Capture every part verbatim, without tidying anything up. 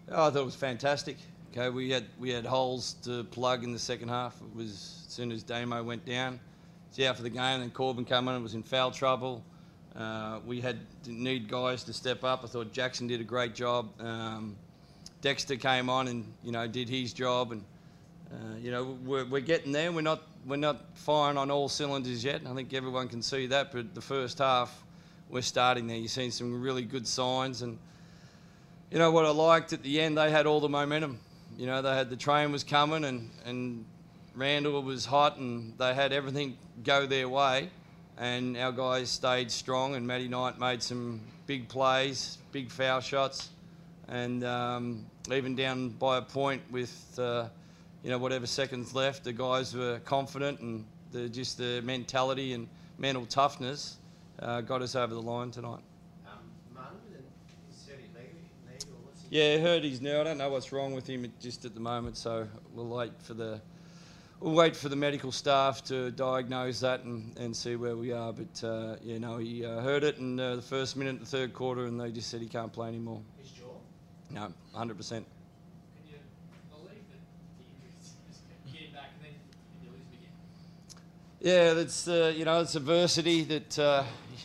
Oh, I thought it was fantastic. Okay, we had we had holes to plug in the second half. It was as soon as Damo went down, it's out for the game. Then Corbin came on and was in foul trouble. Uh, we had to need guys to step up. I thought Jackson did a great job. Um, Dexter came on and you know did his job, and uh, you know we're, we're getting there. We're not we're not firing on all cylinders yet. I think everyone can see that. But the first half, we're starting there. You've seen some really good signs, and you know what I liked at the end. They had all the momentum. You know they had the train was coming, and and Randall was hot, and they had everything go their way. And our guys stayed strong, and Matty Knight made some big plays, big foul shots, and um, even down by a point with, uh, you know, whatever seconds left, the guys were confident, and the, just the mentality and mental toughness uh, got us over the line tonight. Um, Martin, he said he leg, leg or what's he? Yeah, I heard he's now. I don't know what's wrong with him just at the moment, so we'll wait for the. We'll wait for the medical staff to diagnose that and, and see where we are. But, uh, you know, he uh, heard it in uh, the first minute of the third quarter, and they just said he can't play anymore. His jaw? No, one hundred percent. Can you believe that the injuries just kept getting back and then you lose them again? Yeah, that's, uh, you know, it's adversity that uh,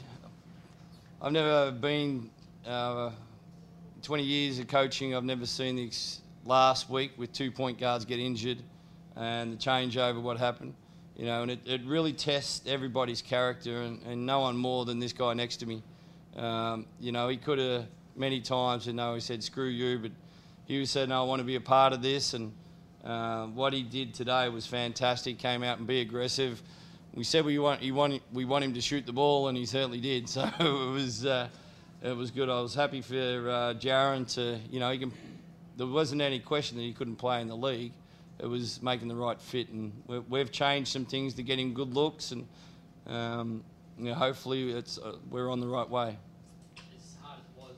I've never been, uh, twenty years of coaching, I've never seen this last week with two point guards get injured. And the changeover, what happened, you know, and it, it really tests everybody's character, and, and no one more than this guy next to me. Um, you know, he could have many times, you know, he said, screw you, but he said, no, I want to be a part of this, and uh, what he did today was fantastic, came out and be aggressive. We said we want, he want, we want him to shoot the ball, and he certainly did, so it was, uh, it was good. I was happy for uh, Jaron to, you know, he can, there wasn't any question that he couldn't play in the league. It was making the right fit, and we've changed some things to get him good looks, and um, you know, hopefully it's uh, we're on the right way. As hard as it was,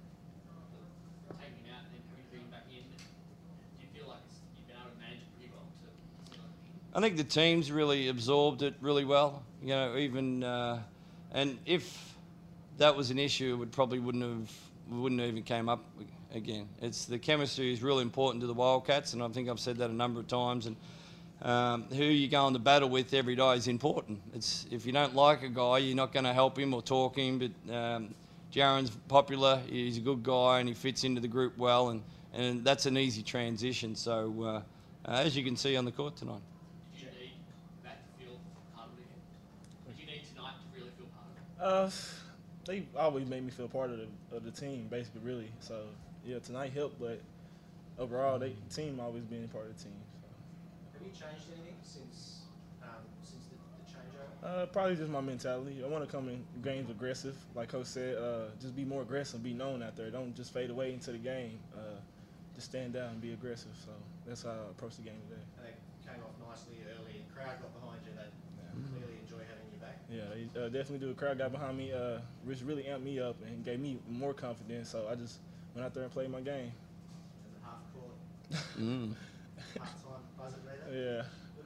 you know, taking him out and then having to bring him back in, do you feel like it's, you've been able to manage it pretty well? To, I think the team's really absorbed it really well. You know, even uh, and if that was an issue, it would probably wouldn't have wouldn't have even came up again. It's the chemistry is really important to the Wildcats, and I think I've said that a number of times. And um, who you go into battle with every day is important. It's if you don't like a guy, you're not going to help him or talk him. But um, Jaron's popular. He's a good guy, and he fits into the group well, and, and that's an easy transition. So uh, uh, as you can see on the court tonight. Did you need that to feel part of it again? Did you need tonight to really feel part of it? Uh, they always made me feel part of the, of the team, basically, really. So. Yeah, tonight helped, but overall, they team always been part of the team. So. Have you changed anything since um, since the, the changeover? Uh, probably just my mentality. I want to come in games aggressive, like Coach said. Uh, just be more aggressive, be known out there. Don't just fade away into the game. Uh, just stand down and be aggressive. So that's how I approach the game today. And they came off nicely early. The crowd got behind you. They Yeah. clearly enjoy having you back. Yeah, they uh, definitely do. The crowd got behind me, uh, which really amped me up and gave me more confidence. So I just went out there and played my game. And the half court, Mm. half time buzzer beater. Yeah.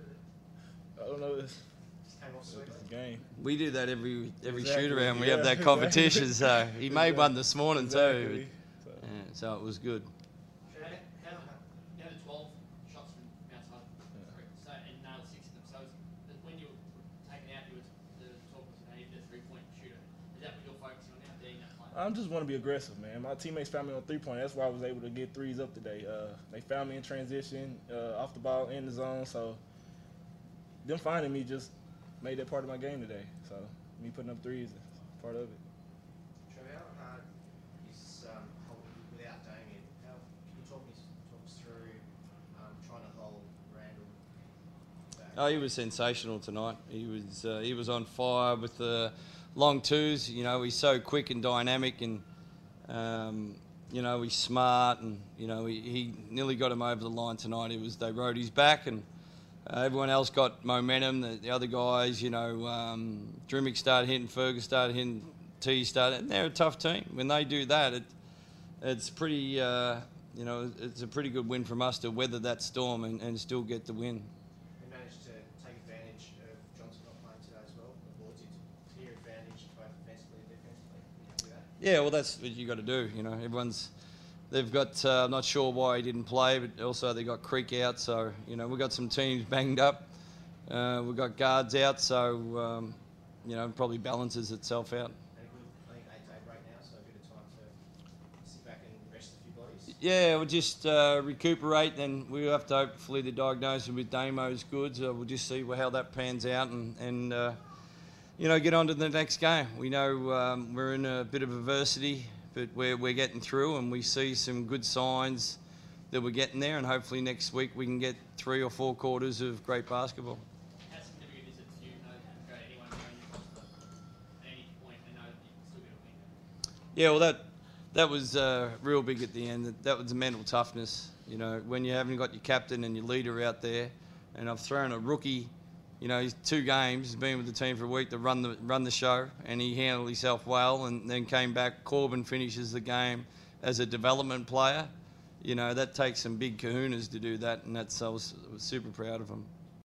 I don't know. It's, Just came off it's sweetly. a game. We do that every every Exactly, shoot around. We yeah, have that exactly. competition. So he made Exactly. one this morning Exactly. too. So, Yeah, so it was good. How, how, you had twelve shots from outside, so, and nailed six of them. So it's, when you were taken out, you were the talk was you know, the three-point shooter. Is that what you're focusing on now, being that player? I just want to be aggressive, man. My teammates found me on three-point. That's why I was able to get threes up today. Uh, they found me in transition, uh, off the ball, in the zone. So them finding me just made that part of my game today. So me putting up threes is part of it. Trevor, how hard is um, holding without Damien? How can you talk me talk us through um, trying to hold Randall back? Oh, he was sensational tonight. He was uh, he was on fire with the long twos. You know, he's so quick and dynamic, and um, you know he's smart, and you know he, he nearly got him over the line tonight. It was they rode his back, and uh, everyone else got momentum. The, the other guys, you know, um, Drimmick started hitting, Fergus started hitting, T started, and they're a tough team. When they do that, it it's pretty. Uh, you know, it's a pretty good win from us to weather that storm and, and still get the win. We managed to take advantage of Johnson not playing today as well. The boards did clear advantage both offensively and defensively. We can do that. Yeah, well, that's what you got to do. You know, everyone's they've got, uh, I'm not sure why he didn't play, but also they got Creek out. So, you know, we've got some teams banged up. Uh, we've got guards out, so, um, you know, it probably balances itself out. And a good, I think, eight day break now, so a bit of time to sit back and rest a few bodies. Yeah, we'll just uh, recuperate, then we'll have to hopefully the diagnosis with Damo is good, so we'll just see how that pans out and, and uh, you know, get on to the next game. We know um, we're in a bit of adversity, but we're, we're getting through, and we see some good signs that we're getting there, and hopefully next week we can get three or four quarters of great basketball. How significant is it to you know that uh, anyone knowing your roster at any point and know that you can still get a win? Yeah, well, that that was uh, real big at the end. That, that was the mental toughness. You know, when you haven't got your captain and your leader out there, and I've thrown a rookie. You know, he's two games, he's been with the team for a week to run the run the show, and he handled himself well, and then came back. Corbin finishes the game as a development player. You know, that takes some big kahunas to do that, and that's I was, I was super proud of him.